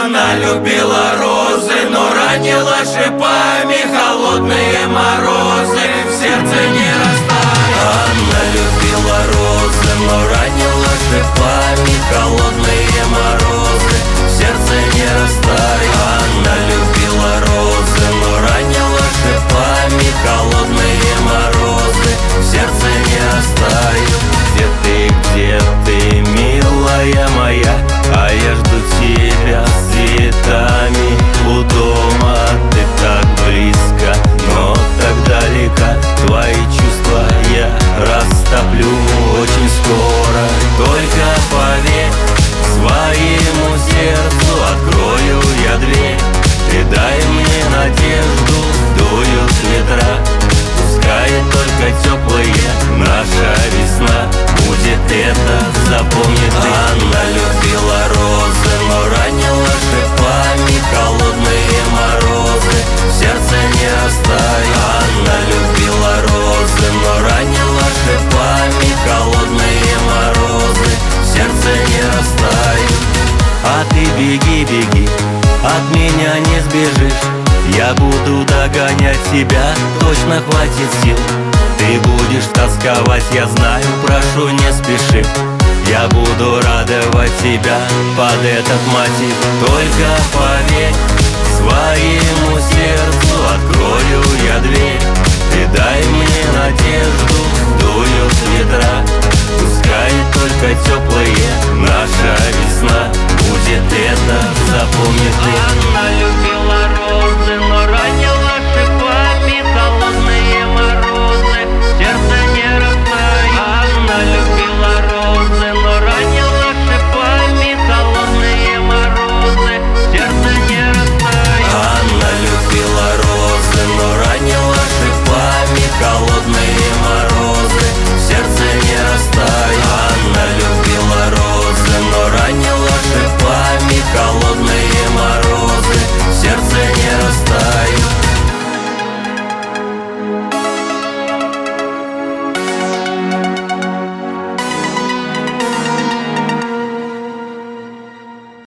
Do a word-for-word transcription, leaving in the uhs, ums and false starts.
Она любила розы, но ранила шипами холодные морозы, в сердце не растаяли. Она любила розы, но ранила шипами холодные морозы, в сердце не растаяли. Она любила розы, но ранила шипами холодные морозы, в сердце не растаяли. Где ты, где ты, милая моя? А я жду тебя с цветами у дома. Ты так близко, но так далека. Твои чувства я растоплю очень скоро. Только поверь, своему сердцу открою я дверь. И дай мне надежду, дуют ветра. Пускай только теплые наша весна будет это, запомни ты. Она любила розы, но ранила шипами холодные морозы, в сердце не растаяли. Она любила розы, но ранила шипами холодные морозы, в сердце не растаяли. А ты беги, беги, от меня не сбежишь. Я буду догонять тебя, точно хватит сил. Ты будешь тосковать, я знаю, прошу, не спеши. Я буду радовать тебя под этот мотив. Только поверь, своему сердцу открою я дверь. И дай мне надежду, дуют ветра. Пускай только теплые наша весна будет это, запомни ты.